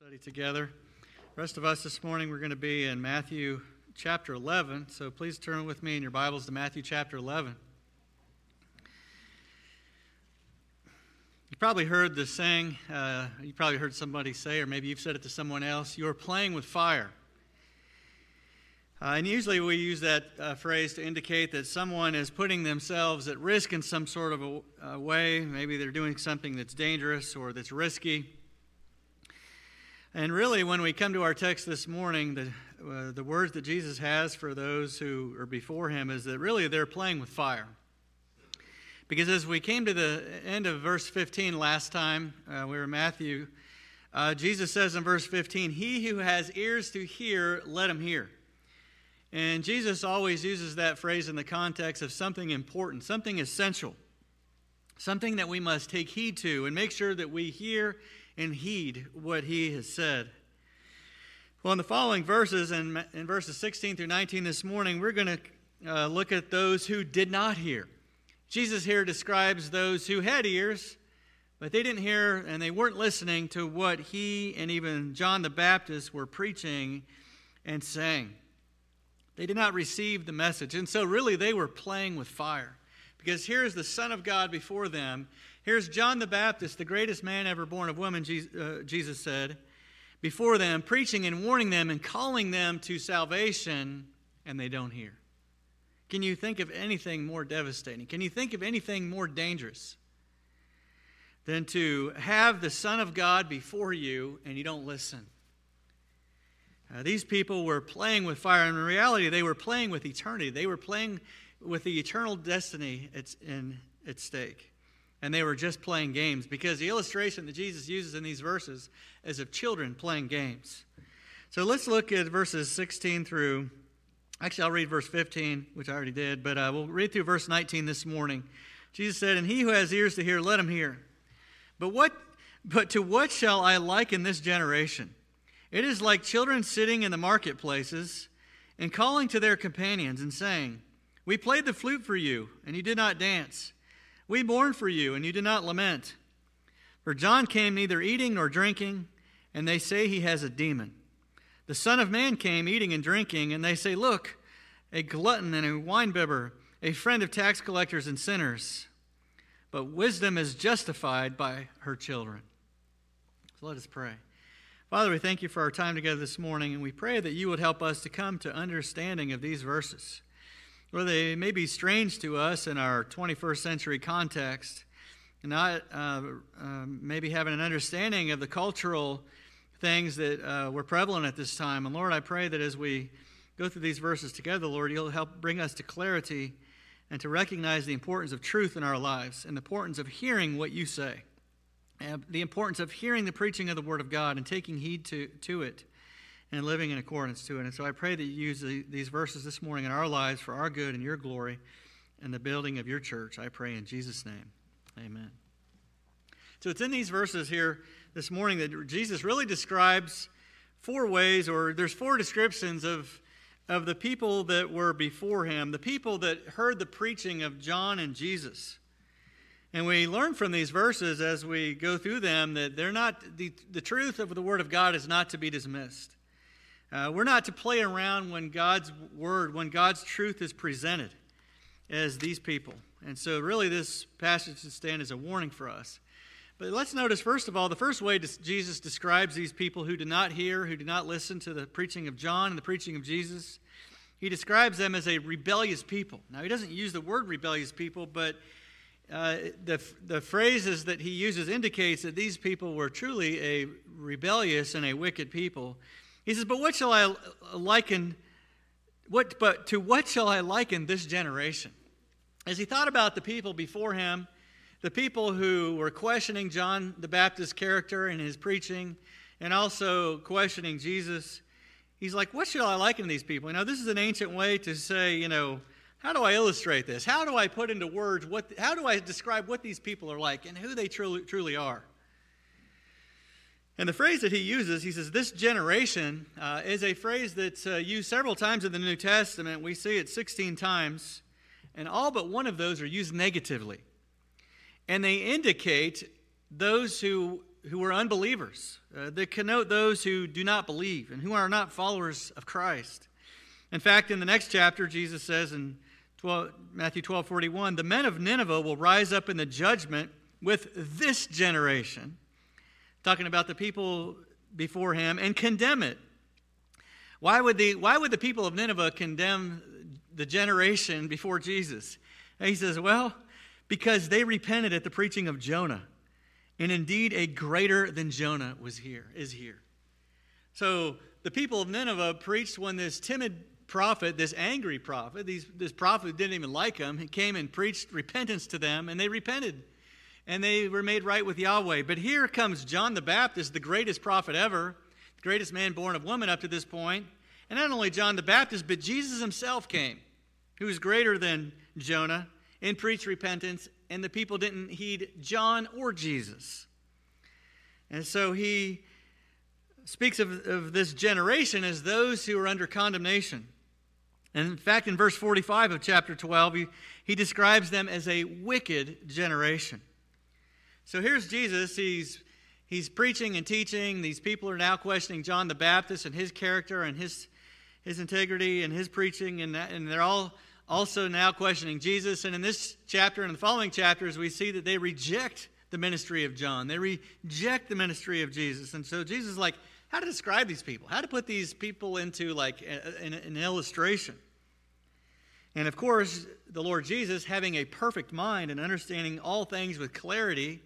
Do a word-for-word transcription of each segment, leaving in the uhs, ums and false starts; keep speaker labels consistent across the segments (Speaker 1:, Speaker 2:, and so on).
Speaker 1: Study together. The rest of us this morning, we're going to be in Matthew chapter eleven. So please turn with me in your Bibles to Matthew chapter eleven. You probably heard the saying, uh, you probably heard somebody say, or maybe you've said it to someone else, you're playing with fire. Uh, and usually we use that uh, phrase to indicate that someone is putting themselves at risk in some sort of a, a way. Maybe they're doing something that's dangerous or that's risky. And really, when we come to our text this morning, the, uh, the words that Jesus has for those who are before him is that really they're playing with fire. Because as we came to the end of verse fifteen last time, uh, we were in Matthew, uh, Jesus says in verse fifteen, "He who has ears to hear, let him hear." And Jesus always uses that phrase in the context of something important, something essential, something that we must take heed to and make sure that we hear and heed what he has said. Well, in the following verses, in, in verses sixteen through nineteen this morning, we're going to uh, look at those who did not hear. Jesus here describes those who had ears, but they didn't hear and they weren't listening to what he and even John the Baptist were preaching and saying. They did not receive the message, and so really they were playing with fire. Because here's the Son of God before them. Here's John the Baptist, the greatest man ever born of woman, Jesus said, before them, preaching and warning them and calling them to salvation, and they don't hear. Can you think of anything more devastating? Can you think of anything more dangerous than to have the Son of God before you and you don't listen? Uh, these people were playing with fire, and in reality, they were playing with eternity. They were playing with the eternal destiny at, in, at stake. And they were just playing games, because the illustration that Jesus uses in these verses is of children playing games. So let's look at verses sixteen through, actually I'll read verse fifteen, which I already did, but uh, we'll read through verse nineteen this morning. Jesus said, "And he who has ears to hear, let him hear. But what? But to what shall I liken this generation? It is like children sitting in the marketplaces and calling to their companions and saying, 'We played the flute for you, and you did not dance. We mourned for you, and you did not lament. For John came neither eating nor drinking, and they say he has a demon. The Son of Man came eating and drinking, and they say, Look, a glutton and a winebibber, a friend of tax collectors and sinners. But wisdom is justified by her children.'" So let us pray. Father, we thank you for our time together this morning, and we pray that you would help us to come to understanding of these verses. Lord, they may be strange to us in our twenty-first century context, and not uh, uh, maybe having an understanding of the cultural things that uh, were prevalent at this time. And Lord, I pray that as we go through these verses together, Lord, you'll help bring us to clarity and to recognize the importance of truth in our lives and the importance of hearing what you say, and the importance of hearing the preaching of the Word of God and taking heed to, to it, and living in accordance to it. And so I pray that you use the, these verses this morning in our lives for our good and your glory and the building of your church. I pray in Jesus' name. Amen. So it's in these verses here this morning that Jesus really describes four ways, or there's four descriptions of, of the people that were before him, the people that heard the preaching of John and Jesus. And we learn from these verses as we go through them that they're not, the, the truth of the Word of God is not to be dismissed. Uh, we're not to play around when God's Word, when God's truth is presented as these people. And so really this passage should stand as a warning for us. But let's notice, first of all, the first way Jesus describes these people who did not hear, who did not listen to the preaching of John and the preaching of Jesus. He describes them as a rebellious people. Now, he doesn't use the word rebellious people, but uh, the, the phrases that he uses indicates that these people were truly a rebellious and a wicked people. He says, "But what shall I liken, what, but to what shall I liken this generation?" As he thought about the people before him, the people who were questioning John the Baptist's character and his preaching, and also questioning Jesus, he's like, what shall I liken these people? You know, this is an ancient way to say, you know, how do I illustrate this? How do I put into words, what? how do I describe what these people are like and who they truly, truly are? And the phrase that he uses, he says, this generation, uh, is a phrase that's uh, used several times in the New Testament. We see it sixteen times, and all but one of those are used negatively. And they indicate those who who were unbelievers. Uh, they connote those who do not believe and who are not followers of Christ. In fact, in the next chapter, Jesus says in twelve, Matthew twelve forty-one, the men of Nineveh will rise up in the judgment with this generation, talking about the people before him, and condemn it. Why would the, why would the people of Nineveh condemn the generation before Jesus? And he says, well, because they repented at the preaching of Jonah. And indeed, a greater than Jonah was here, is here. So the people of Nineveh preached when this timid prophet, this angry prophet, these, this prophet who didn't even like him, he came and preached repentance to them, and they repented. And they were made right with Yahweh. But here comes John the Baptist, the greatest prophet ever, the greatest man born of woman up to this point. And not only John the Baptist, but Jesus himself came, who is greater than Jonah, and preached repentance, and the people didn't heed John or Jesus. And so he speaks of, of this generation as those who are under condemnation. And in fact, in verse forty-five of chapter twelve, he, he describes them as a wicked generation. So here's Jesus. He's, he's preaching and teaching. These people are now questioning John the Baptist and his character and his, his integrity and his preaching, and, that, and they're all also now questioning Jesus. And in this chapter and in the following chapters, we see that they reject the ministry of John. They reject the ministry of Jesus. And so Jesus is like, how to describe these people? How to put these people into like an, an illustration? And of course, the Lord Jesus, having a perfect mind and understanding all things with clarity,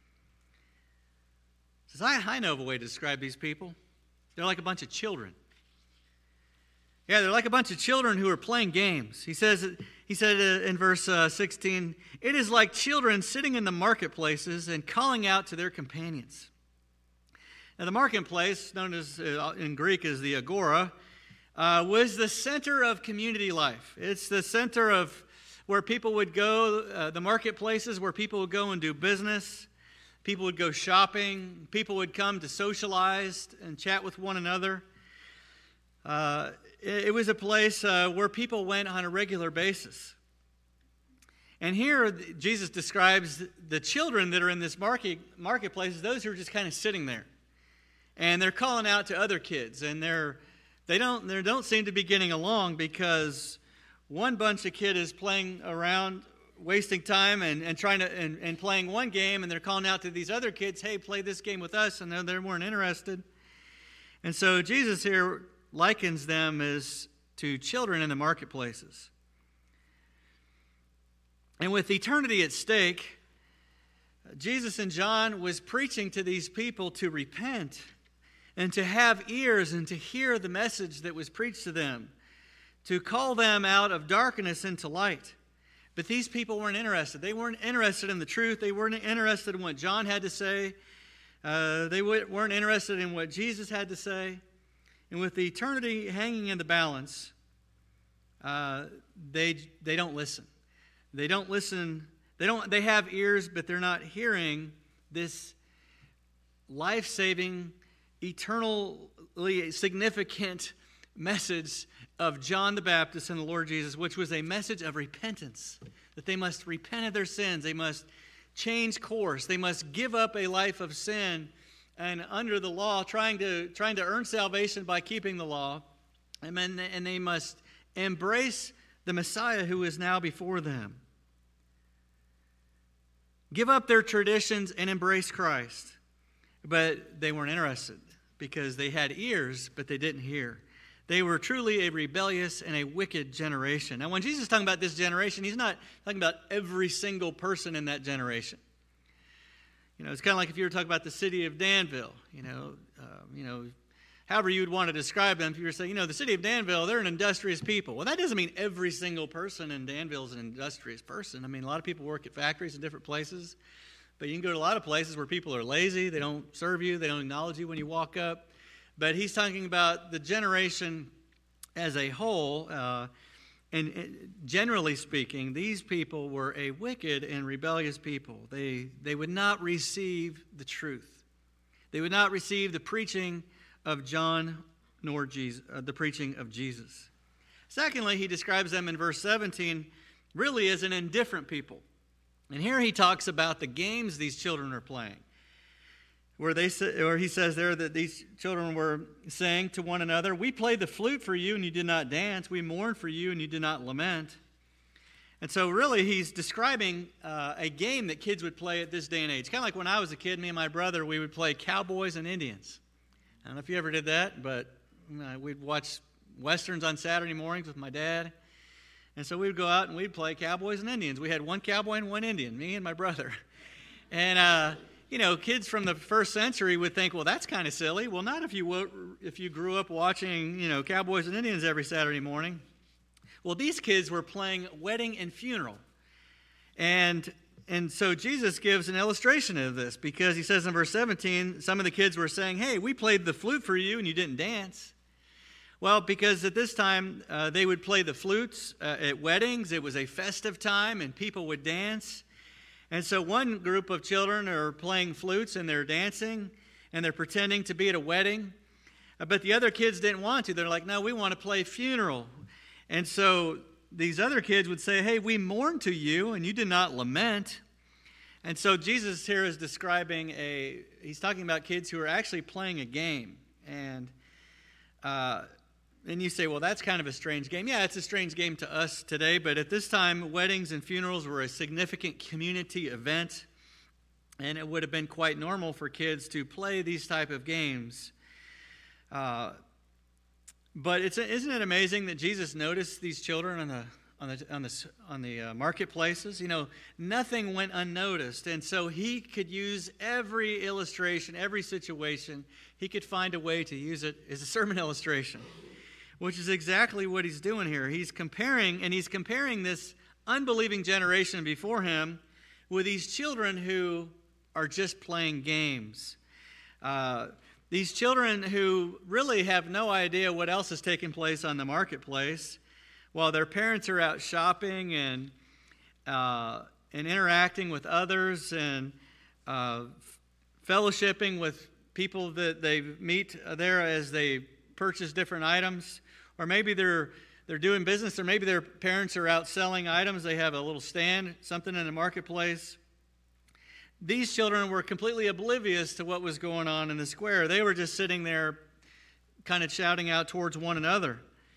Speaker 1: says, I, I know of a way to describe these people. They're like a bunch of children. Yeah, they're like a bunch of children who are playing games. He says, he said in verse uh, sixteen, it is like children sitting in the marketplaces and calling out to their companions. Now, the marketplace, known as uh, in Greek as the agora, uh, was the center of community life. It's the center of where people would go, uh, the marketplaces where people would go and do business. People would go shopping. People would come to socialize and chat with one another. Uh, it, it was a place uh, where people went on a regular basis. And here Jesus describes the children that are in this market, marketplace as those who are just kind of sitting there. And they're calling out to other kids. And they're, they don't, they don't seem to be getting along because one bunch of kid is playing around, wasting time and, and trying to and, and playing one game, and they're calling out to these other kids, hey, play this game with us, and they weren't interested. And so Jesus here likens them as to children in the marketplaces. And with eternity at stake, Jesus and John was preaching to these people to repent and to have ears and to hear the message that was preached to them, to call them out of darkness into light. But these people weren't interested. They weren't interested in the truth. They weren't interested in what John had to say. Uh, they weren't interested in what Jesus had to say. And with the eternity hanging in the balance, uh, they they don't listen. They don't listen. They don't. They have ears, but they're not hearing this life-saving, eternally significant message of John the Baptist and the Lord Jesus, which was a message of repentance, that they must repent of their sins. They must change course. They must give up a life of sin and under the law, trying to trying to earn salvation by keeping the law. And, then, and they must embrace the Messiah who is now before them. Give up their traditions and embrace Christ. But they weren't interested because they had ears, but they didn't hear. They were truly a rebellious and a wicked generation. Now, when Jesus is talking about this generation, he's not talking about every single person in that generation. You know, it's kind of like if you were talking about the city of Danville, you know, uh, you know, however you would want to describe them. If you were saying, you know, the city of Danville, they're an industrious people. Well, that doesn't mean every single person in Danville is an industrious person. I mean, a lot of people work at factories in different places. But you can go to a lot of places where people are lazy. They don't serve you. They don't acknowledge you when you walk up. But he's talking about the generation as a whole. Uh, and, and generally speaking, these people were a wicked and rebellious people. They, they would not receive the truth. They would not receive the preaching of John nor Jesus, uh, the preaching of Jesus. Secondly, he describes them in verse seventeen really as an indifferent people. And here he talks about the games these children are playing. where they say, or he says there that these children were saying to one another, "We played the flute for you and you did not dance. We mourned for you and you did not lament." And so really he's describing uh, a game that kids would play at this day and age. Kind of like when I was a kid, me and my brother, we would play cowboys and Indians. I don't know if you ever did that, but uh, we'd watch Westerns on Saturday mornings with my dad. And so we would go out and we'd play cowboys and Indians. We had one cowboy and one Indian, me and my brother. And, uh, you know, kids from the first century would think, well, that's kind of silly. Well, not if you if you grew up watching, you know, cowboys and Indians every Saturday morning. Well, these kids were playing wedding and funeral. And and so Jesus gives an illustration of this because he says in verse seventeen, some of the kids were saying, "Hey, we played the flute for you and you didn't dance." Well, because at this time, uh, they would play the flutes uh, at weddings. It was a festive time, and people would dance. And so one group of children are playing flutes, and they're dancing, and they're pretending to be at a wedding. Uh, but the other kids didn't want to. They're like, "No, we want to play funeral." And so these other kids would say, "Hey, we mourn to you, and you did not lament." And so Jesus here is describing a, he's talking about kids who are actually playing a game. And uh And you say, well, that's kind of a strange game. Yeah, it's a strange game to us today, but at this time, weddings and funerals were a significant community event, and it would have been quite normal for kids to play these type of games. Uh, but it's isn't it amazing that Jesus noticed these children on the on the on the on the uh, marketplaces? You know, nothing went unnoticed, and so he could use every illustration, every situation. He could find a way to use it as a sermon illustration, which is exactly what he's doing here. He's comparing, and he's comparing this unbelieving generation before him with these children who are just playing games. Uh, these children who really have no idea what else is taking place on the marketplace, while their parents are out shopping and uh, and interacting with others and uh, fellowshipping with people that they meet there as they purchase different items. Or maybe they're they're doing business, or maybe their parents are out selling items. They have a little stand, something in the marketplace. These children were completely oblivious to what was going on in the square. They were just sitting there kind of shouting out towards one another.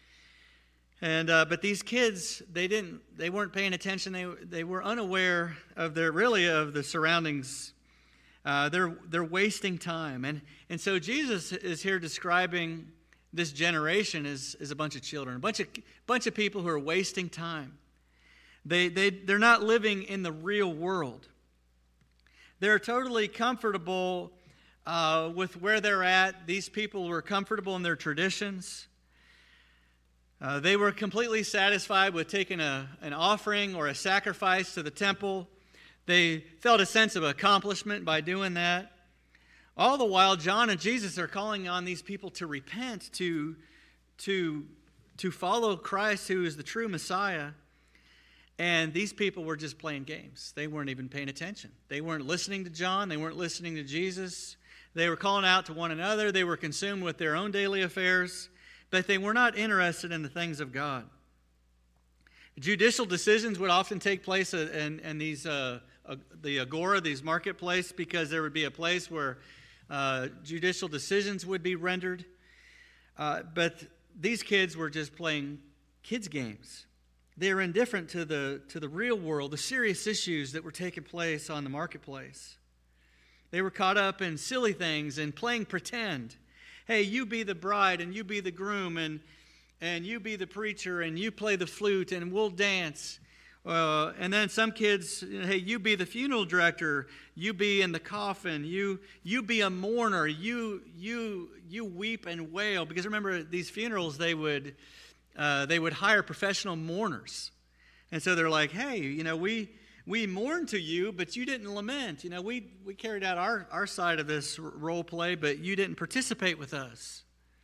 Speaker 1: And uh, but these kids, they didn't they weren't paying attention. They they were unaware of their really of the surroundings. Uh, they're they're wasting time. And and so Jesus is here describing this generation is, is a bunch of children, a bunch of bunch of people who are wasting time. They they they're not living in the real world. They're totally comfortable uh, with where they're at. These people were comfortable in their traditions. Uh, they were completely satisfied with taking a an offering or a sacrifice to the temple. They felt a sense of accomplishment by doing that. All the while, John and Jesus are calling on these people to repent, to, to, to follow Christ, who is the true Messiah. And these people were just playing games. They weren't even paying attention. They weren't listening to John. They weren't listening to Jesus. They were calling out to one another. They were consumed with their own daily affairs, but they were not interested in the things of God. Judicial decisions would often take place in, in these uh, uh, the agora, these marketplace, because there would be a place where uh, judicial decisions would be rendered. Uh, but these kids were just playing kids' games. They were indifferent to the to the real world, the serious issues that were taking place on the marketplace. They were caught up in silly things and playing pretend. Hey, you be the bride and you be the groom and and you be the preacher and you play the flute and we'll dance. Uh, and then some kids, you know, hey, you be the funeral director, you be in the coffin, you you be a mourner, you you you weep and wail. Because remember, these funerals, they would uh, they would hire professional mourners, and so they're like, hey, you know, we we mourn to you, but you didn't lament. You know, we we carried out our our side of this role play, but you didn't participate with us.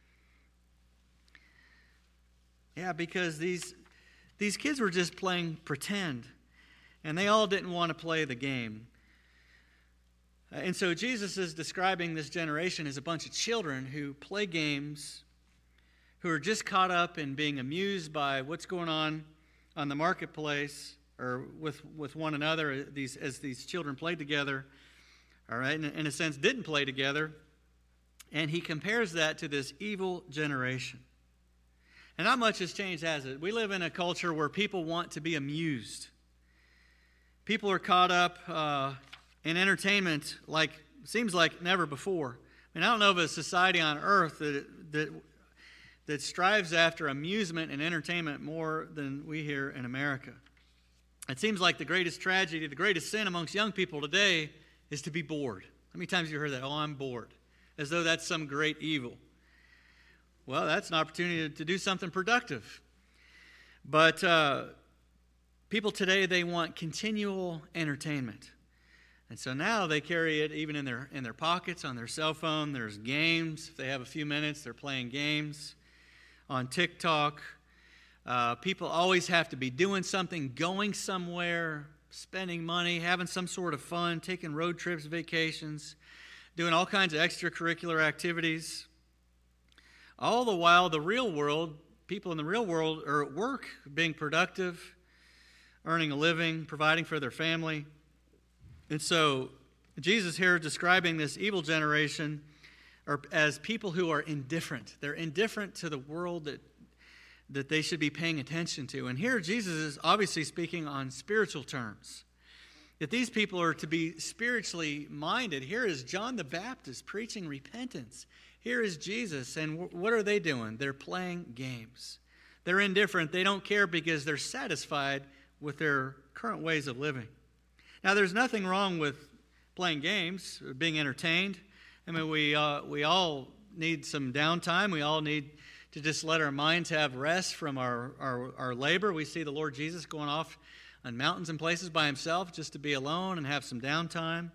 Speaker 1: Yeah, because these. These kids were just playing pretend, and they all didn't want to play the game. And so Jesus is describing this generation as a bunch of children who play games, who are just caught up in being amused by what's going on on the marketplace or with, with one another these, as these children play together. all right, in, in a sense, didn't play together. And he compares that to this evil generation. And not much has changed, has it? We live in a culture where people want to be amused. People are caught up uh, in entertainment like, seems like never before. I mean, I don't know of a society on earth that, that, that strives after amusement and entertainment more than we here in America. It seems like the greatest tragedy, the greatest sin amongst young people today is to be bored. How many times have you heard that? Oh, I'm bored. As though that's some great evil. Well, that's an opportunity to do something productive. But uh, people today, they want continual entertainment. And so now they carry it even in their in their pockets, on their cell phone. There's games. If they have a few minutes, they're playing games. On TikTok, uh, people always have to be doing something, going somewhere, spending money, having some sort of fun, taking road trips, vacations, doing all kinds of extracurricular activities. All the while, the real world, people in the real world are at work, being productive, earning a living, providing for their family. And so Jesus here is describing this evil generation as people who are indifferent. They're indifferent to the world that, that they should be paying attention to. And here Jesus is obviously speaking on spiritual terms. That these people are to be spiritually minded. Here is John the Baptist preaching repentance. Here is Jesus, and what are they doing? They're playing games. They're indifferent. They don't care because they're satisfied with their current ways of living. Now, there's nothing wrong with playing games, or being entertained. I mean, we uh, we all need some downtime. We all need to just let our minds have rest from our, our, our labor. We see the Lord Jesus going off on mountains and places by himself just to be alone and have some downtime.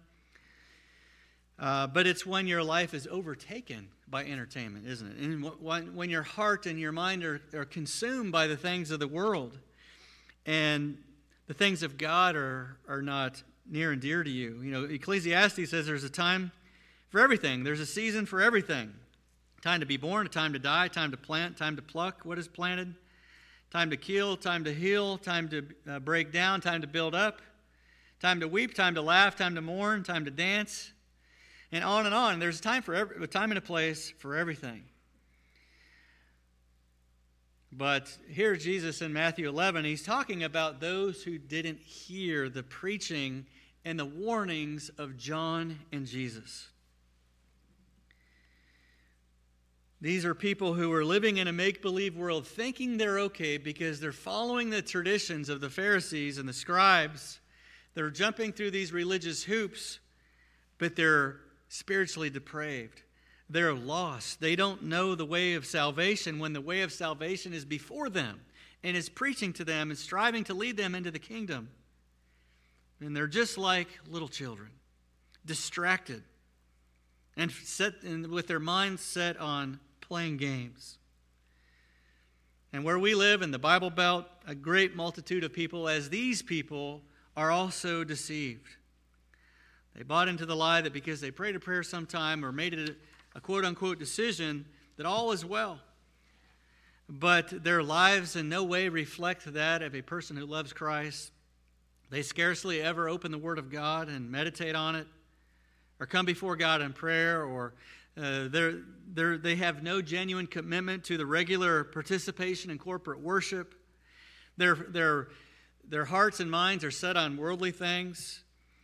Speaker 1: Uh, but it's when your life is overtaken by entertainment, isn't it? And when, when your heart and your mind are, are consumed by the things of the world and the things of God are, are not near and dear to you. You know, Ecclesiastes says there's a time for everything. There's a season for everything. Time to be born, a time to die, time to plant, time to pluck what is planted, time to kill, time to heal, time to uh, break down, time to build up, time to weep, time to laugh, time to mourn, time to dance. And on and on. There's a time for every, a time and a place for everything. But here Jesus in Matthew eleven, he's talking about those who didn't hear the preaching and the warnings of John and Jesus. These are people who are living in a make-believe world, thinking they're okay because they're following the traditions of the Pharisees and the scribes. They're jumping through these religious hoops, but they're spiritually depraved. They're lost. They don't know the way of salvation when the way of salvation is before them and is preaching to them and striving to lead them into the kingdom. And they're just like little children, distracted and set and with their minds set on playing games. And where we live in the Bible Belt, a great multitude of people, as these people, are also deceived. They bought into the lie that because they prayed a prayer sometime or made it a quote-unquote decision, that all is well. But their lives in no way reflect that of a person who loves Christ. They scarcely ever open the Word of God and meditate on it, or come before God in prayer, or uh, they're, they're, they have no genuine commitment to the regular participation in corporate worship. Their, their, their hearts and minds are set on worldly things.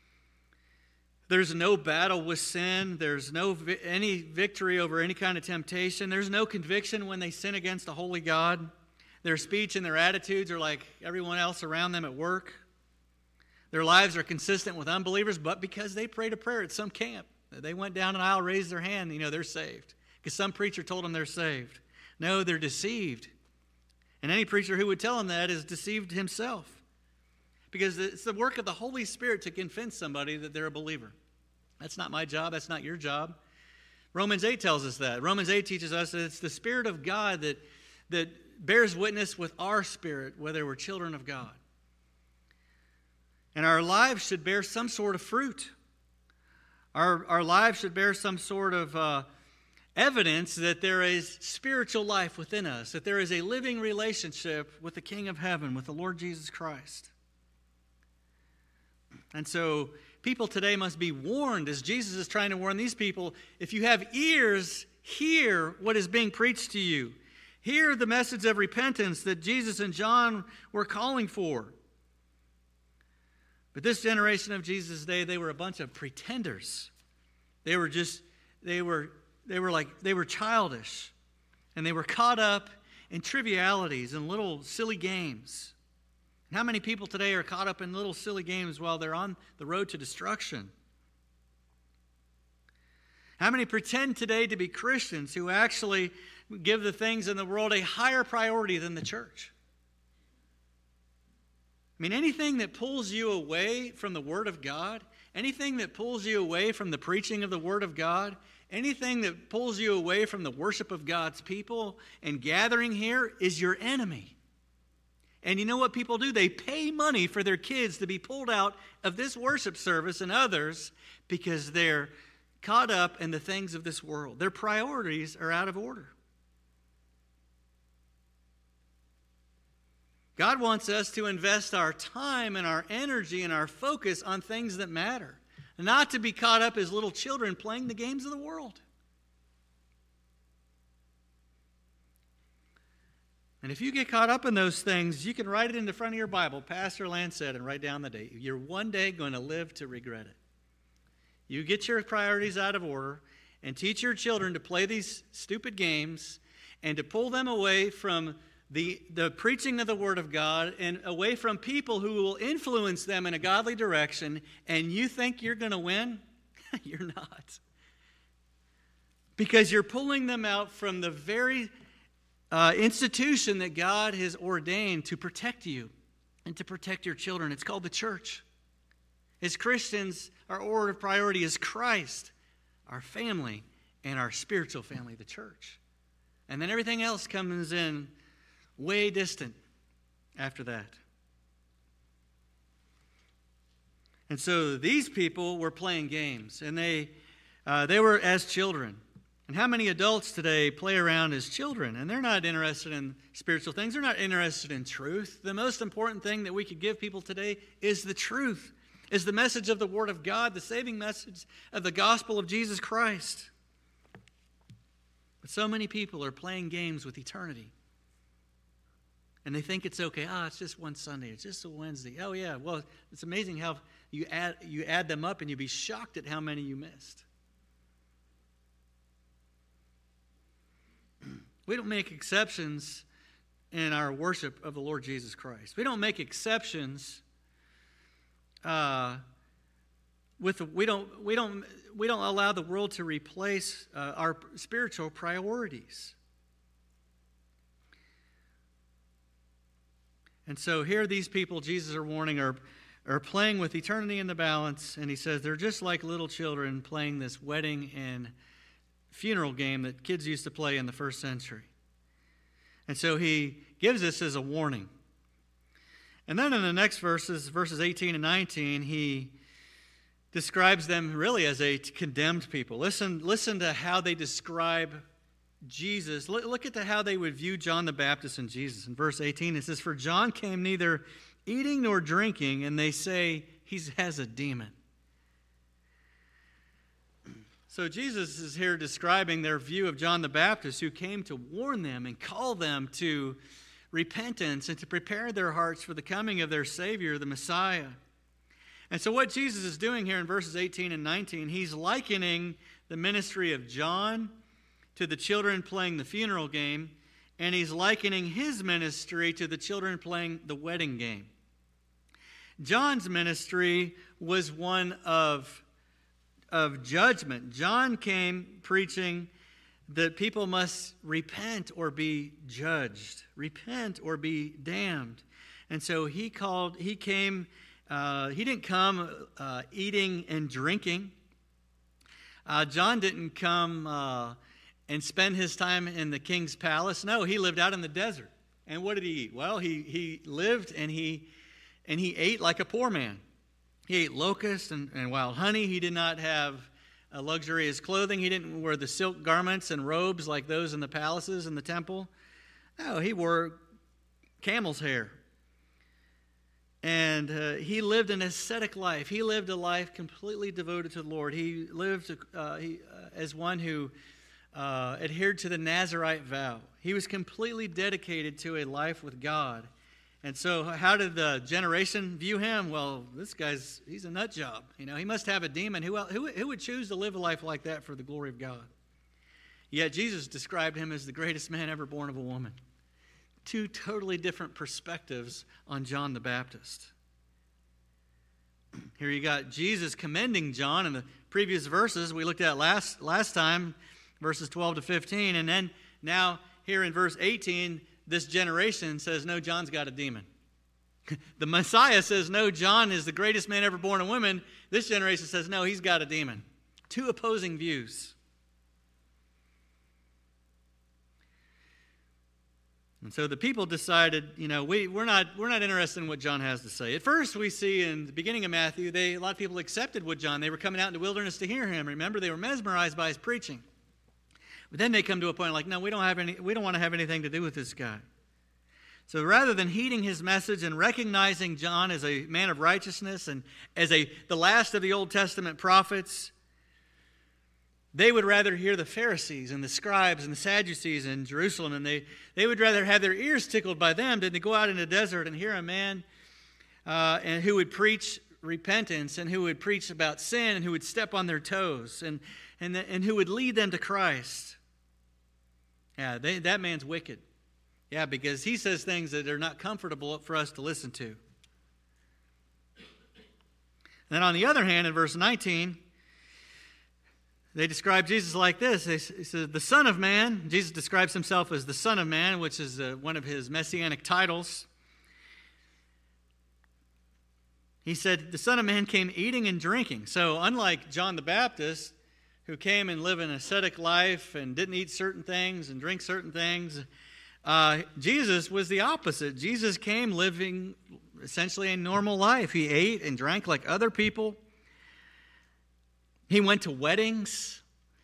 Speaker 1: There's no battle with sin. There's no vi- any victory over any kind of temptation. There's no conviction when they sin against a holy God. Their speech and their attitudes are like everyone else around them at work. Their lives are consistent with unbelievers, but because they prayed a prayer at some camp, they went down an aisle, raised their hand, you know, they're saved. Because some preacher told them they're saved. No, they're deceived. And any preacher who would tell them that is deceived himself. Because it's the work of the Holy Spirit to convince somebody that they're a believer. That's not my job. That's not your job. Romans eight tells us that. Romans eight teaches us that it's the Spirit of God that, that bears witness with our spirit, whether we're children of God. And our lives should bear some sort of fruit. Our, our lives should bear some sort of uh, evidence that there is spiritual life within us, that there is a living relationship with the King of Heaven, with the Lord Jesus Christ. And so People today must be warned, as Jesus is trying to warn these people. If you have ears, hear what is being preached to you. Hear the message of repentance that Jesus and John were calling for. But this generation of Jesus' day, they were a bunch of pretenders. They were just, they were, they were like, they were childish. And they were caught up in trivialities and little silly games. How many people today are caught up in little silly games while they're on the road to destruction? How many pretend today to be Christians who actually give the things in the world a higher priority than the church? I mean, anything that pulls you away from the Word of God, anything that pulls you away from the preaching of the Word of God, anything that pulls you away from the worship of God's people and gathering here is your enemy. And you know what people do? They pay money for their kids to be pulled out of this worship service and others because they're caught up in the things of this world. Their priorities are out of order. God wants us to invest our time and our energy and our focus on things that matter, not to be caught up as little children playing the games of the world. And if you get caught up in those things, you can write it in the front of your Bible. Pastor Lance said, and write down the date. You're one day going to live to regret it. You get your priorities out of order and teach your children to play these stupid games and to pull them away from the, the preaching of the Word of God and away from people who will influence them in a godly direction, and you think you're going to win? You're not. Because you're pulling them out from the very Uh, institution that God has ordained to protect you and to protect your children. It's called the church. As Christians, our order of priority is Christ, our family, and our spiritual family, the church. And then everything else comes in way distant after that. And so these people were playing games, and they uh, they were as children. And how many adults today play around as children, and they're not interested in spiritual things. They're not interested in truth. The most important thing that we could give people today is the truth, is the message of the Word of God, the saving message of the gospel of Jesus Christ. But so many people are playing games with eternity. And they think it's okay. Ah, oh, it's just one Sunday. It's just a Wednesday. Oh, yeah. Well, it's amazing how you add, you add them up, and you'd be shocked at how many you missed. We don't make exceptions in our worship of the Lord Jesus Christ. We don't make exceptions. Uh, with the, we don't we don't we don't allow the world to replace uh, our spiritual priorities. And so here, these people Jesus are warning are are playing with eternity in the balance, and he says they're just like little children playing this wedding and funeral game that kids used to play in the first century. And so he gives this as a warning. And then in the next verses, verses eighteen and nineteen, he describes them really as a condemned people. Listen, listen to how they describe Jesus. Look, look at the, how they would view John the Baptist and Jesus. In verse eighteen, it says, "For John came neither eating nor drinking, and they say he has a demon." So Jesus is here describing their view of John the Baptist, who came to warn them and call them to repentance and to prepare their hearts for the coming of their Savior, the Messiah. And so what Jesus is doing here in verses eighteen and nineteen, he's likening the ministry of John to the children playing the funeral game, and he's likening his ministry to the children playing the wedding game. John's ministry was one of of judgment. John came preaching that people must repent or be judged, repent or be damned. And so he called, he came, uh, he didn't come uh, eating and drinking. Uh, John didn't come uh, and spend his time in the king's palace. No, he lived out in the desert. And what did he eat? Well, he he lived and he and he ate like a poor man. He ate locusts and, and wild honey. He did not have uh, luxurious clothing. He didn't wear the silk garments and robes like those in the palaces in the temple. No, he wore camel's hair. And uh, he lived an ascetic life. He lived a life completely devoted to the Lord. He lived uh, he, uh, as one who uh, adhered to the Nazirite vow. He was completely dedicated to a life with God. And so how did the generation view him? Well, this guy's, he's a nut job. You know, he must have a demon. Who, who, who would choose to live a life like that for the glory of God? Yet Jesus described him as the greatest man ever born of a woman. Two totally different perspectives on John the Baptist. Here you got Jesus commending John in the previous verses we looked at last, last time, verses twelve to fifteen. And then now here in verse eighteen, this generation says, no, John's got a demon. The Messiah says, no, John is the greatest man ever born of women. This generation says, no, he's got a demon. Two opposing views. And so the people decided, you know, we, we're not we're not interested in what John has to say. At first, we see in the beginning of Matthew, they a lot of people accepted what John. They were coming out in the wilderness to hear him. Remember, they were mesmerized by his preaching. But then they come to a point like, no, we don't have any. We don't want to have anything to do with this guy. So rather than heeding his message and recognizing John as a man of righteousness and as a the last of the Old Testament prophets, they would rather hear the Pharisees and the scribes and the Sadducees in Jerusalem, and they, they would rather have their ears tickled by them than to go out in the desert and hear a man uh, and who would preach repentance and who would preach about sin and who would step on their toes and, and, the, and who would lead them to Christ. Yeah, they, that man's wicked. Yeah, because he says things that are not comfortable for us to listen to. And then on the other hand, in verse nineteen, they describe Jesus like this. He says, the Son of Man. Jesus describes himself as the Son of Man, which is uh, one of his messianic titles. He said, the Son of Man came eating and drinking. So unlike John the Baptist, who came and lived an ascetic life and didn't eat certain things and drink certain things, uh, Jesus was the opposite. Jesus came living essentially a normal life. He ate and drank like other people. He went to weddings.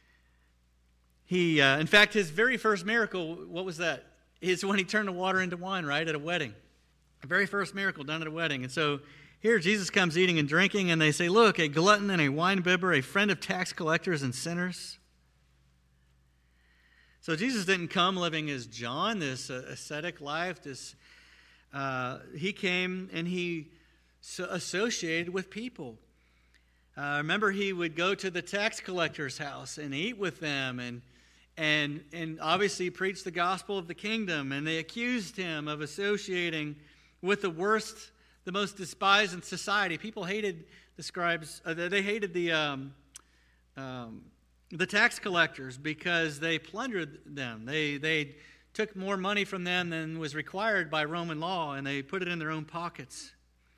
Speaker 1: He, uh, in fact, his very first miracle, what was that? Is when he turned the water into wine, right, at a wedding. The very first miracle done at a wedding. And so here Jesus comes eating and drinking, and they say, look, a glutton and a winebibber, a friend of tax collectors and sinners. So Jesus didn't come living as John, this uh, ascetic life. This uh, he came and he so associated with people. Uh, remember, he would go to the tax collector's house and eat with them and, and, and obviously preach the gospel of the kingdom. And they accused him of associating with the worst, the most despised in society. People hated the scribes. Uh, they hated the, um, um, the tax collectors because they plundered them. They, they took more money from them than was required by Roman law, and they put it in their own pockets.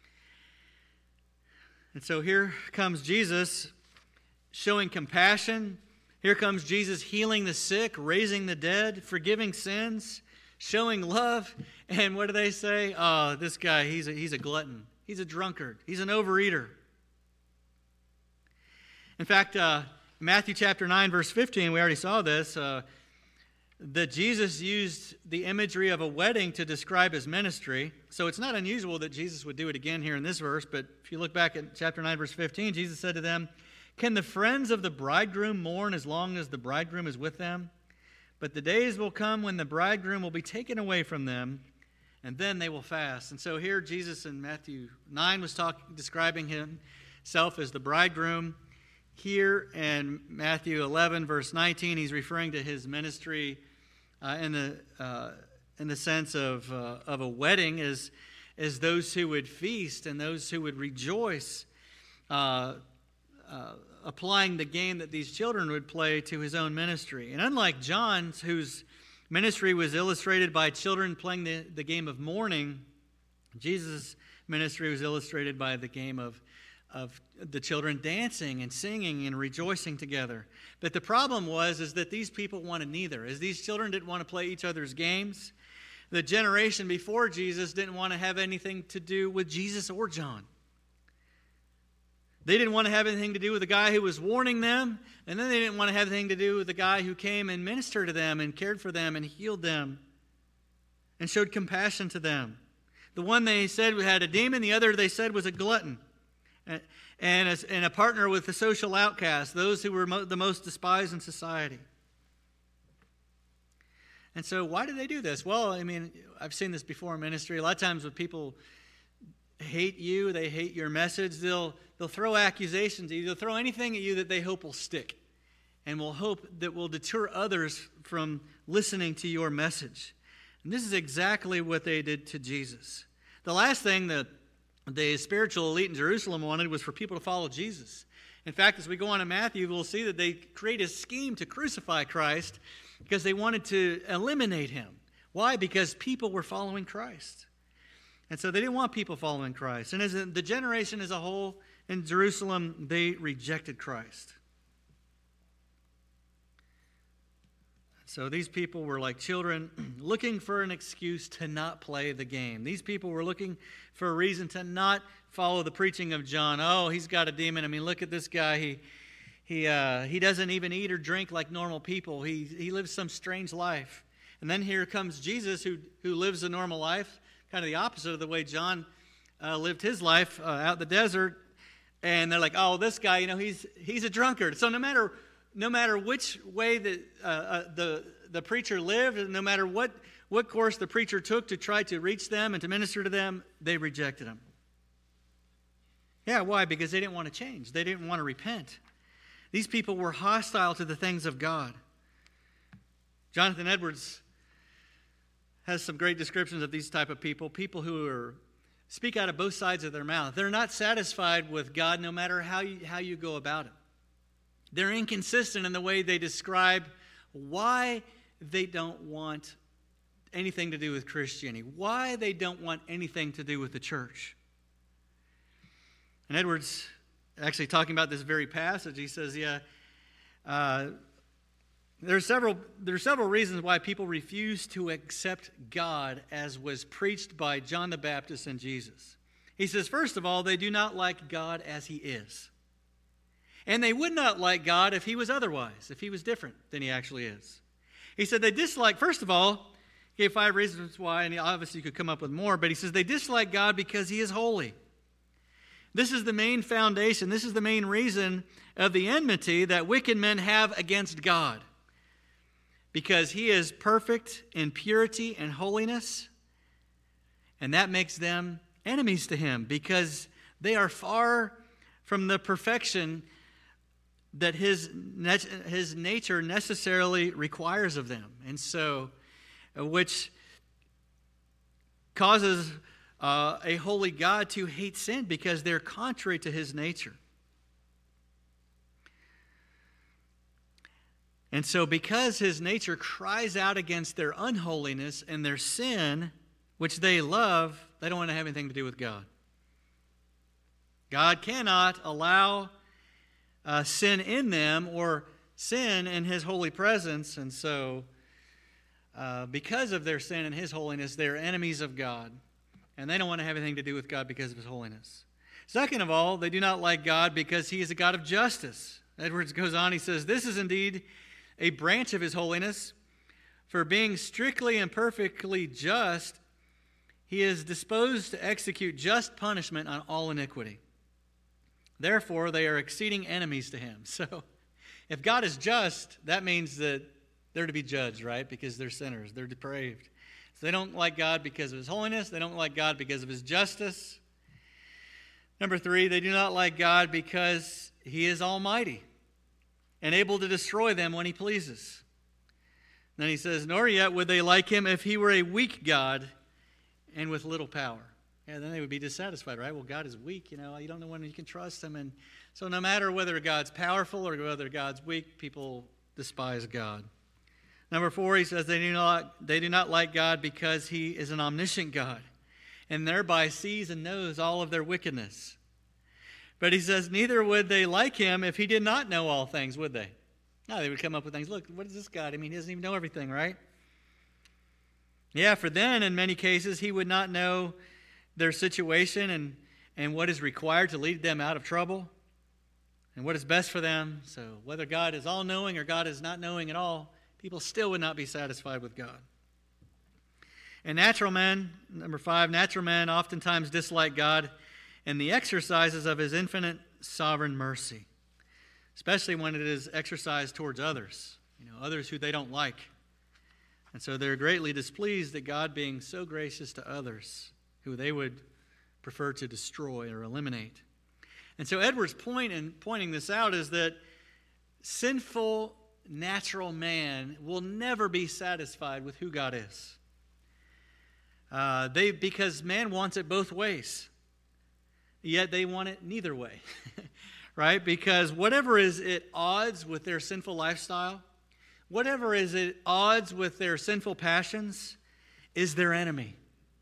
Speaker 1: And so here comes Jesus showing compassion. Here comes Jesus healing the sick, raising the dead, forgiving sins, showing love. And what do they say? Oh, this guy, he's a, he's a glutton. He's a drunkard. He's an overeater. In fact, uh, Matthew chapter nine, verse fifteen, we already saw this, uh, that Jesus used the imagery of a wedding to describe his ministry. So it's not unusual that Jesus would do it again here in this verse, but if you look back at chapter nine, verse fifteen, Jesus said to them, can the friends of the bridegroom mourn as long as the bridegroom is with them? But the days will come when the bridegroom will be taken away from them, and then they will fast. And so here Jesus in Matthew nine was talking, describing himself as the bridegroom. Here in Matthew eleven, verse nineteen, he's referring to his ministry Uh, in the uh, in the sense of uh, of a wedding, as as those who would feast and those who would rejoice, uh, uh, applying the game that these children would play to his own ministry. And unlike John's, whose ministry was illustrated by children playing the, the game of mourning, Jesus' ministry was illustrated by the game of of the children dancing and singing and rejoicing together. But the problem was is that these people wanted neither. As these children didn't want to play each other's games, the generation before Jesus didn't want to have anything to do with Jesus or John. They didn't want to have anything to do with the guy who was warning them, and then they didn't want to have anything to do with the guy who came and ministered to them and cared for them and healed them and showed compassion to them. The one they said had a demon, the other they said was a glutton, and, and, a, and a partner with the social outcasts, those who were mo- the most despised in society. And so why do they do this? Well, I mean, I've seen this before in ministry. A lot of times when people hate you, they hate your message, they'll, they'll throw accusations at you. They'll throw anything at you that they hope will stick and will hope that will deter others from listening to your message. And this is exactly what they did to Jesus. The last thing that the spiritual elite in Jerusalem wanted was for people to follow Jesus. In fact, as we go on in Matthew, we'll see that they create a scheme to crucify Christ because they wanted to eliminate him. Why? Because people were following Christ. And so they didn't want people following Christ. And as the generation as a whole in Jerusalem, they rejected Christ. So these people were like children looking for an excuse to not play the game. These people were looking for a reason to not follow the preaching of John. Oh, he's got a demon. I mean, look at this guy. He he uh, he doesn't even eat or drink like normal people. He he lives some strange life. And then here comes Jesus, who who lives a normal life, kind of the opposite of the way John uh, lived his life uh, out in the desert. And they're like, oh, this guy, you know, he's he's a drunkard. So no matter no matter which way the uh, uh, the the preacher lived, and no matter what what course the preacher took to try to reach them and to minister to them, they rejected him. Yeah, why? Because they didn't want to change. They didn't want to repent. These people were hostile to the things of God. Jonathan Edwards has some great descriptions of these type of people, people who are speak out of both sides of their mouth. They're not satisfied with God no matter how you, how you go about it. They're inconsistent in the way they describe why they don't want anything to do with Christianity, why they don't want anything to do with the church. And Edwards, actually talking about this very passage, he says, yeah, uh, there are several there are several reasons why people refuse to accept God as was preached by John the Baptist and Jesus. He says, first of all, they do not like God as he is. And they would not like God if he was otherwise, if he was different than he actually is. He said they dislike, first of all, he gave five reasons why, and obviously you could come up with more, but he says they dislike God because he is holy. This is the main foundation, this is the main reason of the enmity that wicked men have against God. Because he is perfect in purity and holiness, and that makes them enemies to him, because they are far from the perfection that his, his nature necessarily requires of them. And so, which causes uh, a holy God to hate sin because they're contrary to his nature. And so because his nature cries out against their unholiness and their sin, which they love, they don't want to have anything to do with God. God cannot allow uh, sin in them or sin in his holy presence. And so uh, because of their sin and his holiness, they're enemies of God. And they don't want to have anything to do with God because of his holiness. Second of all, they do not like God because he is a God of justice. Edwards goes on, he says, this is indeed a branch of his holiness, for being strictly and perfectly just, he is disposed to execute just punishment on all iniquity. Therefore, they are exceeding enemies to him. So, if God is just, that means that they're to be judged, right? Because they're sinners, they're depraved. So they don't like God because of his holiness, they don't like God because of his justice. Number three, they do not like God because he is almighty and able to destroy them when he pleases. Then he says, nor yet would they like him if he were a weak God and with little power. Yeah, then they would be dissatisfied, right? Well, God is weak, you know, you don't know when you can trust him. And so no matter whether God's powerful or whether God's weak, people despise God. Number four, he says they do not, they do not like God because he is an omniscient God and thereby sees and knows all of their wickedness. But he says, neither would they like him if he did not know all things, would they? No, they would come up with things. Look, what is this God? I mean, he doesn't even know everything, right? Yeah, for then, in many cases, he would not know their situation and, and what is required to lead them out of trouble and what is best for them. So whether God is all-knowing or God is not knowing at all, people still would not be satisfied with God. And natural men, number five, natural men oftentimes dislike God and the exercises of his infinite sovereign mercy, especially when it is exercised towards others, you know, others who they don't like. And so they're greatly displeased at God being so gracious to others who they would prefer to destroy or eliminate. And so Edwards' point in pointing this out is that sinful natural man will never be satisfied with who God is. Uh, they because man wants it both ways, yet they want it neither way, right? Because whatever is at odds with their sinful lifestyle, whatever is at odds with their sinful passions, is their enemy.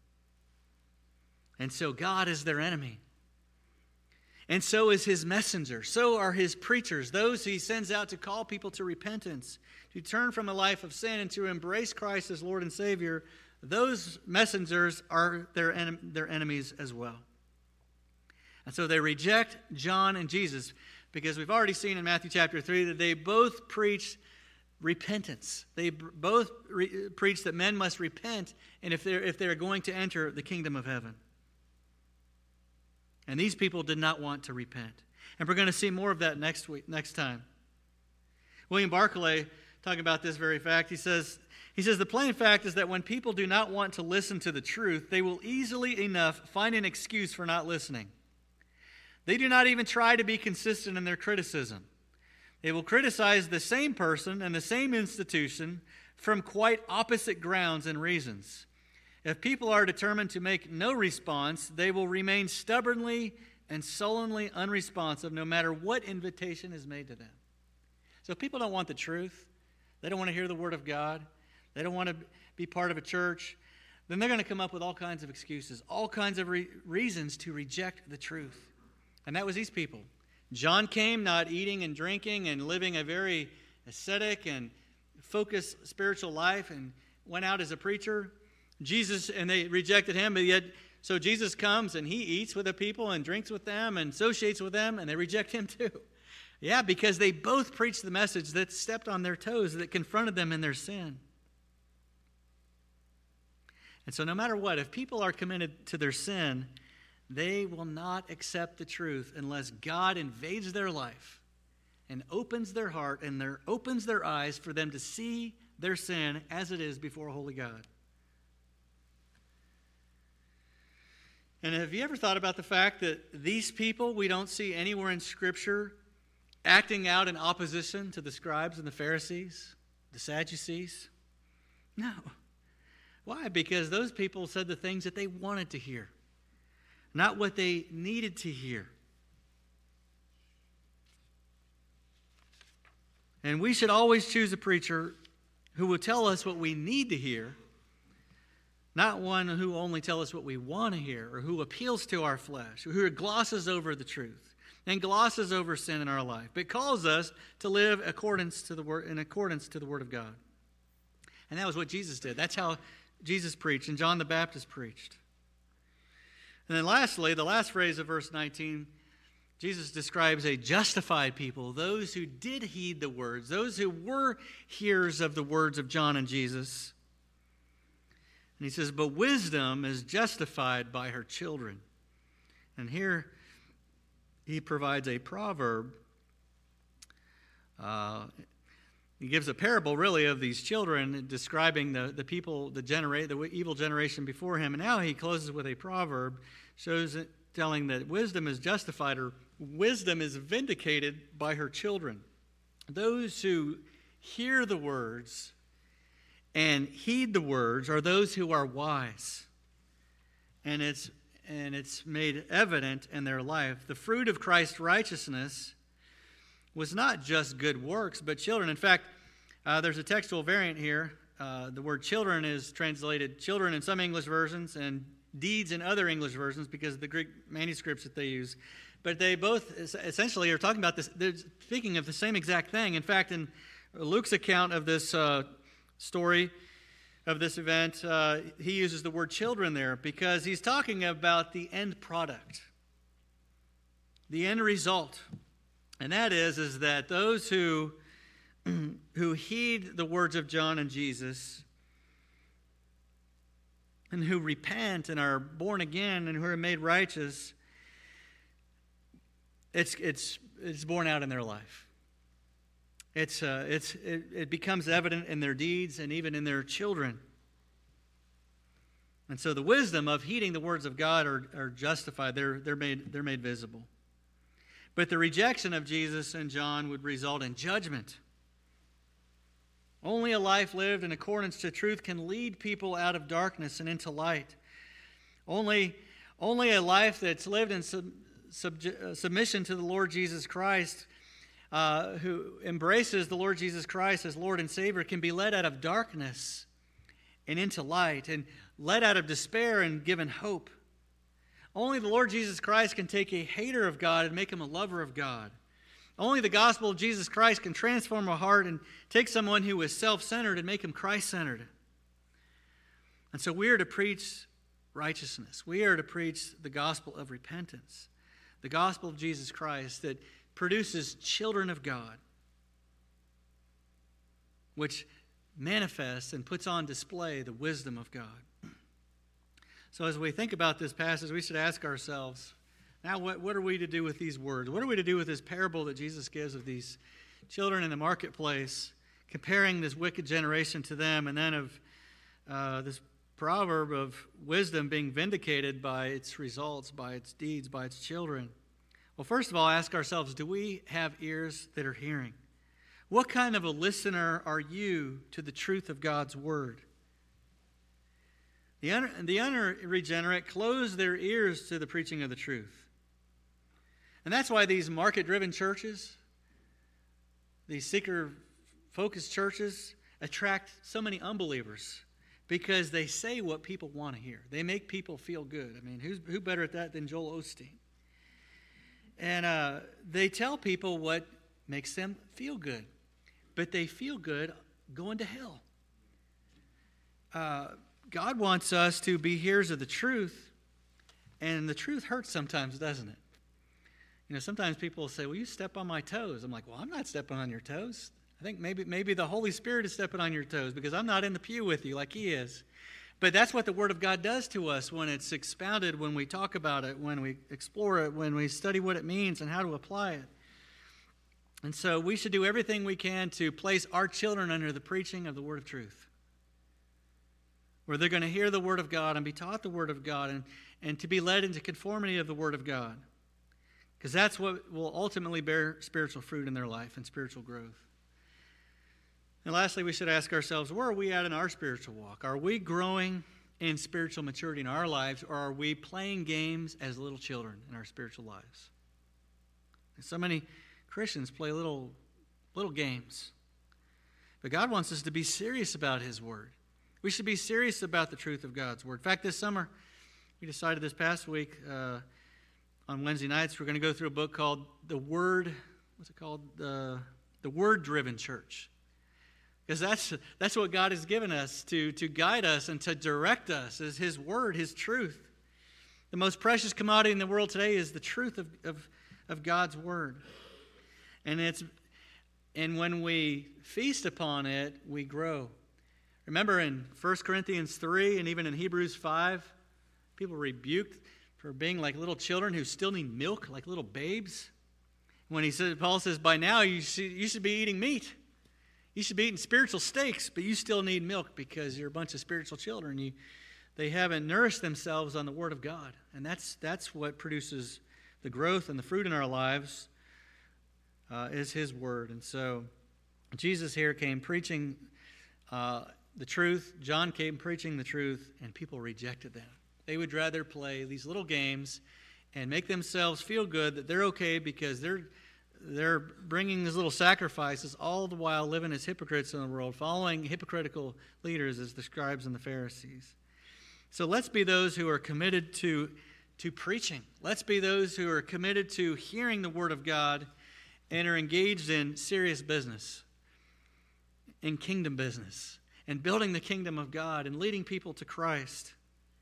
Speaker 1: And so God is their enemy. And so is his messenger. So are his preachers, those he sends out to call people to repentance, to turn from a life of sin and to embrace Christ as Lord and Savior. Those messengers are their, en- their enemies as well. And so they reject John and Jesus because we've already seen in Matthew chapter three that they both preached repentance. They b- both re- preach that men must repent and if they're, if they're going to enter the kingdom of heaven. And these people did not want to repent. And we're going to see more of that next week, next time. William Barclay, talking about this very fact, he says, he says, the plain fact is that when people do not want to listen to the truth, they will easily enough find an excuse for not listening. They do not even try to be consistent in their criticism. They will criticize the same person and the same institution from quite opposite grounds and reasons. If people are determined to make no response, they will remain stubbornly and sullenly unresponsive no matter what invitation is made to them. So if people don't want the truth, they don't want to hear the Word of God, they don't want to be part of a church, then they're going to come up with all kinds of excuses, all kinds of re- reasons to reject the truth. And that was these people. John came not eating and drinking and living a very ascetic and focused spiritual life and went out as a preacher. Jesus, and they rejected him, but yet, so Jesus comes and he eats with the people and drinks with them and associates with them, and they reject him too. Yeah, because they both preached the message that stepped on their toes, that confronted them in their sin. And so no matter what, if people are committed to their sin, they will not accept the truth unless God invades their life and opens their heart and their, opens their eyes for them to see their sin as it is before a holy God. And have you ever thought about the fact that these people we don't see anywhere in Scripture acting out in opposition to the scribes and the Pharisees, the Sadducees? No. Why? Because those people said the things that they wanted to hear, not what they needed to hear. And we should always choose a preacher who will tell us what we need to hear, not one who only tells us what we want to hear or who appeals to our flesh, or who glosses over the truth and glosses over sin in our life, but calls us to live accordance to the word, in accordance to the Word of God. And that was what Jesus did. That's how Jesus preached and John the Baptist preached. And then lastly, the last phrase of verse nineteen, Jesus describes a justified people, those who did heed the words, those who were hearers of the words of John and Jesus. And he says, but wisdom is justified by her children. And here he provides a proverb. Uh, he gives a parable, really, of these children, describing the, the people, the, genera- the evil generation before him. And now he closes with a proverb, shows it, telling that wisdom is justified, or wisdom is vindicated by her children. Those who hear the words and heed the words are those who are wise. And it's and it's made evident in their life. The fruit of Christ's righteousness was not just good works, but children. In fact, uh, there's a textual variant here. Uh, the word children is translated children in some English versions and deeds in other English versions because of the Greek manuscripts that they use. But they both essentially are talking about this. They're speaking of the same exact thing. In fact, in Luke's account of this uh, story, of this event, uh, he uses the word children there because he's talking about the end product, the end result. And that is, is that those who, who heed the words of John and Jesus and who repent and are born again and who are made righteous, it's it's it's borne out in their life. It's uh, it's it, it becomes evident in their deeds and even in their children. And so the wisdom of heeding the words of God are, are justified. They're they're made they're made visible. But the rejection of Jesus and John would result in judgment. Only a life lived in accordance to truth can lead people out of darkness and into light. Only, only a life that's lived in sub, sub, uh, submission to the Lord Jesus Christ, uh, who embraces the Lord Jesus Christ as Lord and Savior, can be led out of darkness and into light, and led out of despair and given hope. Only the Lord Jesus Christ can take a hater of God and make him a lover of God. Only the gospel of Jesus Christ can transform a heart and take someone who is self-centered and make him Christ-centered. And so we are to preach righteousness. We are to preach the gospel of repentance, the gospel of Jesus Christ that produces children of God, which manifests and puts on display the wisdom of God. So as we think about this passage, we should ask ourselves, now, what, what are we to do with these words? What are we to do with this parable that Jesus gives of these children in the marketplace, comparing this wicked generation to them, and then of uh, this proverb of wisdom being vindicated by its results, by its deeds, by its children? Well, first of all, ask ourselves, do we have ears that are hearing? What kind of a listener are you to the truth of God's word? The, un- the unregenerate close their ears to the preaching of the truth. And that's why these market-driven churches, these seeker-focused churches, attract so many unbelievers, because they say what people want to hear. They make people feel good. I mean, who's who better at that than Joel Osteen? And uh, they tell people what makes them feel good. But they feel good going to hell. Uh, God wants us to be hearers of the truth, and the truth hurts sometimes, doesn't it? You know, sometimes people will say, well, you step on my toes. I'm like, well, I'm not stepping on your toes. I think maybe maybe the Holy Spirit is stepping on your toes because I'm not in the pew with you like he is. But that's what the Word of God does to us when it's expounded, when we talk about it, when we explore it, when we study what it means and how to apply it. And so we should do everything we can to place our children under the preaching of the Word of truth, where they're going to hear the Word of God and be taught the Word of God and, and to be led into conformity of the Word of God. Because that's what will ultimately bear spiritual fruit in their life and spiritual growth. And lastly, we should ask ourselves, where are we at in our spiritual walk? Are we growing in spiritual maturity in our lives, or are we playing games as little children in our spiritual lives? And so many Christians play little, little games. But God wants us to be serious about His Word. We should be serious about the truth of God's Word. In fact, this summer, we decided this past week, uh, on Wednesday nights, we're going to go through a book called The Word, what's it called? The, the Word-Driven Church. Because that's, that's what God has given us to, to guide us and to direct us, is His Word, His truth. The most precious commodity in the world today is the truth of, of, of God's Word. And it's and when we feast upon it, we grow. Remember in First Corinthians three and even in Hebrews five, people rebuked for being like little children who still need milk, like little babes. When he said, Paul says, by now you should, you should be eating meat. You should be eating spiritual steaks, but you still need milk because you're a bunch of spiritual children. You, they haven't nourished themselves on the Word of God. And that's that's what produces the growth and the fruit in our lives, uh, is His Word. And so Jesus here came preaching uh, the truth. John came preaching the truth, and people rejected them. They would rather play these little games and make themselves feel good that they're okay because they're they're bringing these little sacrifices, all the while living as hypocrites in the world, following hypocritical leaders as the scribes and the Pharisees. So let's be those who are committed to, to preaching. Let's be those who are committed to hearing the Word of God and are engaged in serious business, in kingdom business, and building the kingdom of God and leading people to Christ.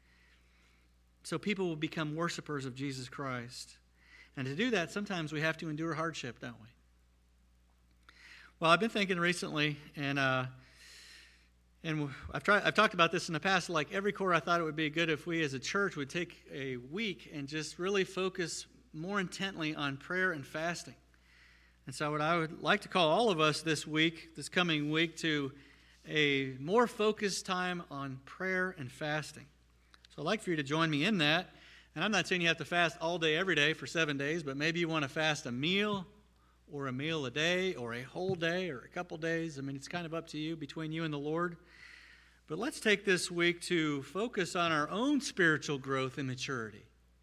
Speaker 1: So people will become worshipers of Jesus Christ. And to do that, sometimes we have to endure hardship, don't we? Well, I've been thinking recently, and uh, And I've tried, I've talked about this in the past. Like every quarter, I thought it would be good if we as a church would take a week and just really focus more intently on prayer and fasting. And so what I would like to call all of us this week, this coming week, to a more focused time on prayer and fasting. So I'd like for you to join me in that. And I'm not saying you have to fast all day every day for seven days, but maybe you want to fast a meal or a meal a day or a whole day or a couple days. I mean, it's kind of up to you, between you and the Lord. But let's take this week to focus on our own spiritual growth and maturity.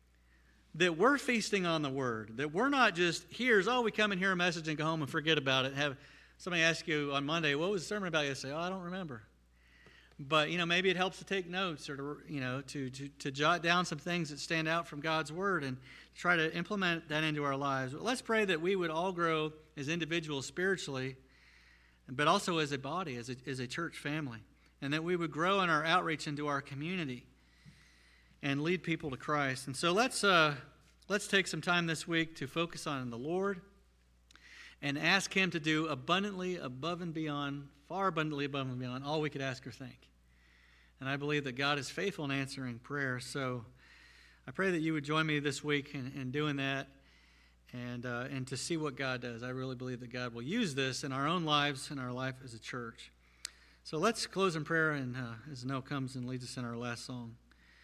Speaker 1: That we're feasting on the Word. That we're not just, here's, oh, we come and hear a message and go home and forget about it. Have somebody ask you on Monday, what was the sermon about yesterday? Oh, I don't remember. But, you know, maybe it helps to take notes or, to, you know, to, to, to jot down some things that stand out from God's Word and try to implement that into our lives. But let's pray that we would all grow as individuals spiritually, but also as a body, as a, as a church family. And that we would grow in our outreach into our community and lead people to Christ. And so let's uh, let's take some time this week to focus on the Lord and ask Him to do abundantly above and beyond, far abundantly above and beyond all we could ask or think. And I believe that God is faithful in answering prayer. So I pray that you would join me this week in, in doing that and uh, and to see what God does. I really believe that God will use this in our own lives, in our life as a church. So let's close in prayer, and uh, as Noel comes and leads us in our last song.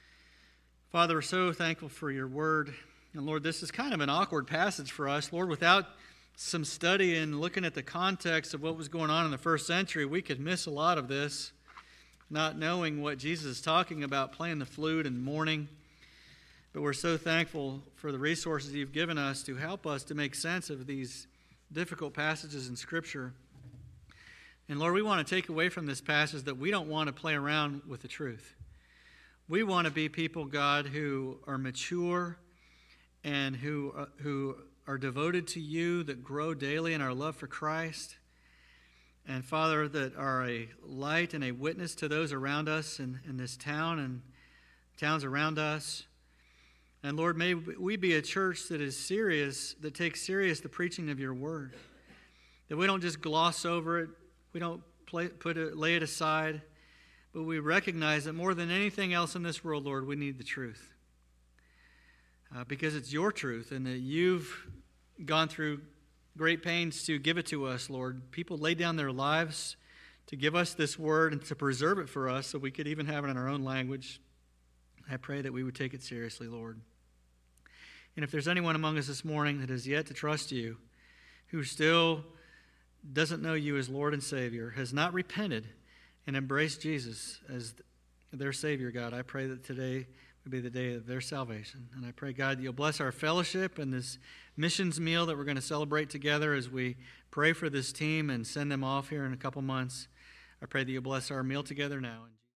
Speaker 1: Father, we're so thankful for your word. And Lord, this is kind of an awkward passage for us. Lord, without some study and looking at the context of what was going on in the first century, we could miss a lot of this, not knowing what Jesus is talking about, playing the flute and mourning. But we're so thankful for the resources you've given us to help us to make sense of these difficult passages in Scripture. And Lord, we want to take away from this passage that we don't want to play around with the truth. We want to be people, God, who are mature and who, uh, who are devoted to you, that grow daily in our love for Christ. And Father, that are a light and a witness to those around us in, in this town and towns around us. And Lord, may we be a church that is serious, that takes serious the preaching of your word. That we don't just gloss over it. We don't play, put it, lay it aside, but we recognize that more than anything else in this world, Lord, we need the truth. Uh, because it's your truth, and that you've gone through great pains to give it to us, Lord. People laid down their lives to give us this word and to preserve it for us so we could even have it in our own language. I pray that we would take it seriously, Lord. And if there's anyone among us this morning that has yet to trust you, who still doesn't know you as Lord and Savior, has not repented and embraced Jesus as their Savior, God, I pray that today would be the day of their salvation. And I pray, God, you'll bless our fellowship and this missions meal that we're going to celebrate together as we pray for this team and send them off here in a couple months. I pray that you'll bless our meal together now.